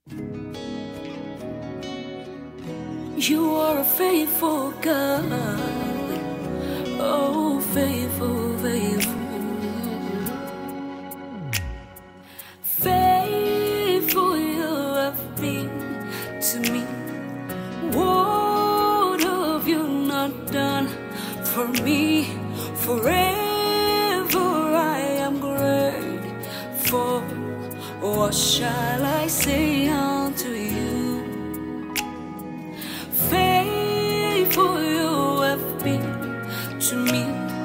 You are a faithful God. Oh, faithful, faithful. Faithful you have been to me. What have you not done for me? Forever I am grateful. What shall I say unto you? Faithful you have been to me.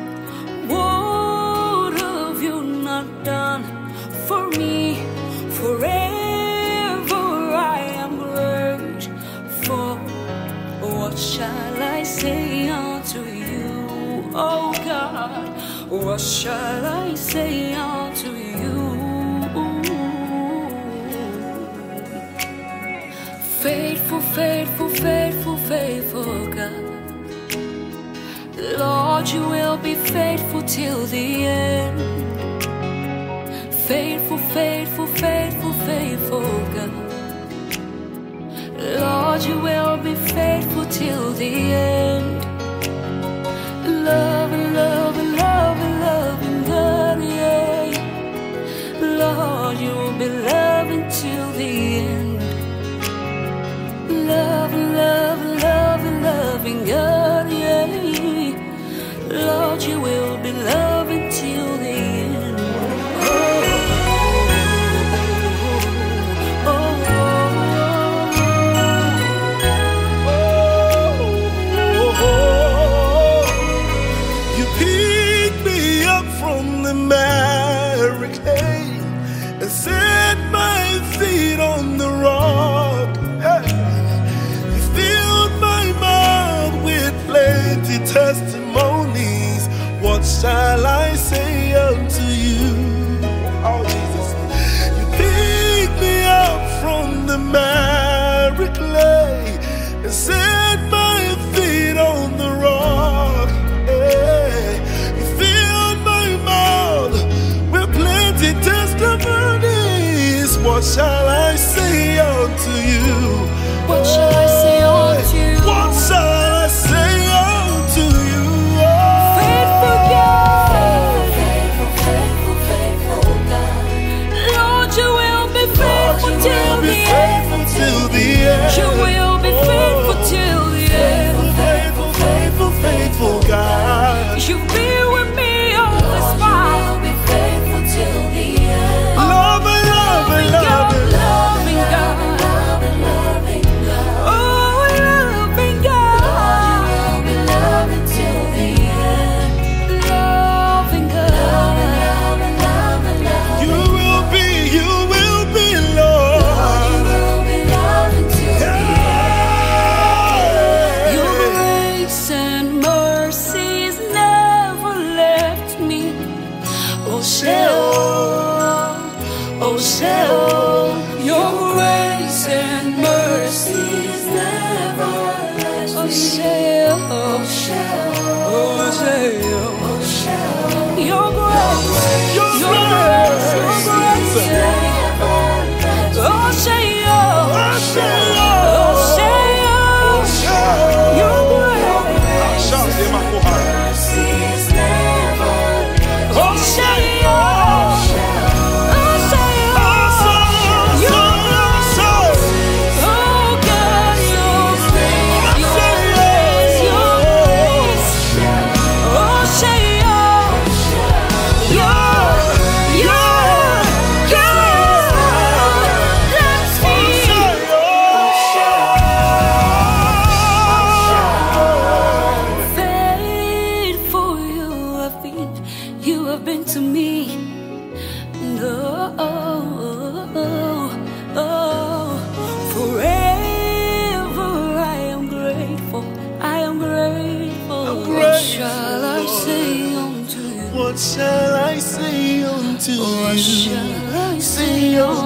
What have you not done for me? Forever I am grateful. What shall I say unto you, oh God? What shall I say unto you? Faithful, faithful, faithful, faithful God. Lord, you will be faithful till the end. Faithful, faithful, faithful, faithful God. Lord, you will be faithful till the end. Love and love and love and love and God, yeah. Lord, you will be loving till the end. Love and love and love and loving God, yeah. Lord, you will be loving till the end. Oh, oh, oh, oh. You picked me up from the barricade and set my feet on the rock. Hey. Plenty testimonies. What shall I say unto you? Oh Jesus, you picked me up from the miry clay and set my feet on the rock. Hey, you filled my mouth with plenty testimonies. What shall I say unto you? what shall I say unto you? What shall I say unto you? Faithful God, faithful, faithful, faithful God. Lord, you will be faithful till the end. You will be faithful till the end. Faithful, faithful, faithful God. You've been with me all this while. You will be faithful till the end. Loving, loving, loving, loving God. Your grace and mercy is never left me. Your grace, your grace, your grace is never left me. Your grace and mercy is never left me. You have been to me. No, forever I am grateful. I am grateful. What shall I say unto you? What shall I say unto you? What shall I say unto you?